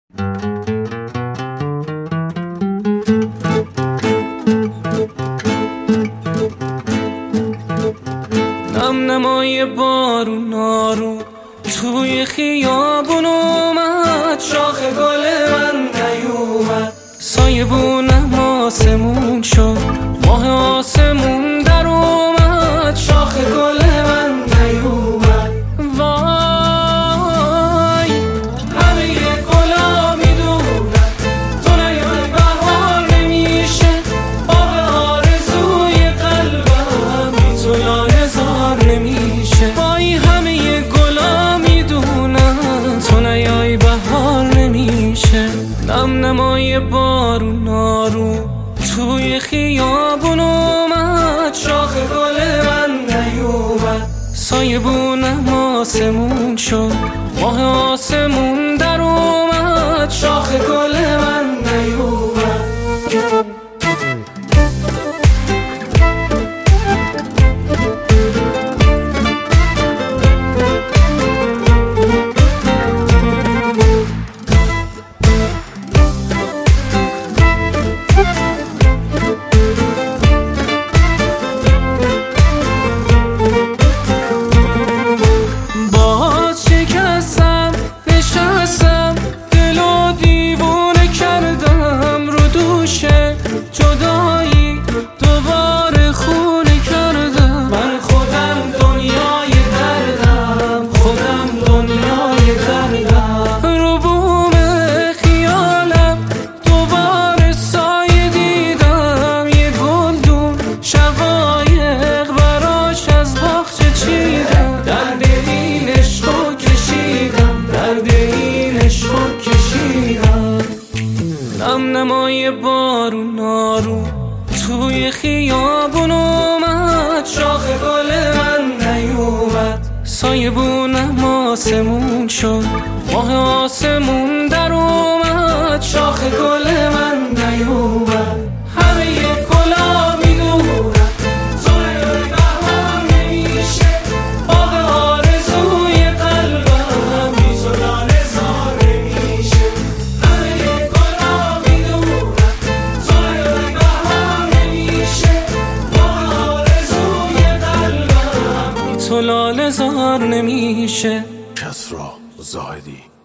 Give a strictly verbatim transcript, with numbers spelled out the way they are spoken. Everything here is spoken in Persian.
نم نمای بارون آروم توی خیابون اومد، شاخ گل من نیومد، سایه بونم آسمون شد، ماه آسمون در اومد، شاخ گل من نیومد. وای همه گلا میدونن تو نیای بهار نمیشه، آب آرزوی قلبم بی تو لایه‌زار نمیشه. وای همه گلا میدونن تو نیای بهار نمیشه. نم نمای بارون آروم توی خیابون اومد، شاخ گل من نیومد، سایه بونم آسمون شد، ماه آسمون در اومد، شاخ گل من نیومد. جدایی دوباره خونه کردم، من خودم دنیای دردم، خودم دنیای دردم. رو بوم خیالم دوباره سایه دیدم، یه گلدون شقایق براش از باغچه چیدم، درد این عشقو کشیدم، درد این عشقو کشیدم. نم نمای بارون آروم توی خیابون اومد، شاخ گل من نیومد، سایه بونم آسمون شد، ماه آسمون در اومد، شاخ گل من نیومد. همه گلا میدونن تو نیای بهار نمیشه، آب آرزوی قلبم بی تو لایه‌زار نمیشه. همه گلا میدونن تو نیای بهار نمیشه، آب آرزوی قلبم بی تو لایه‌زار نمیشه. کسری زاهدی.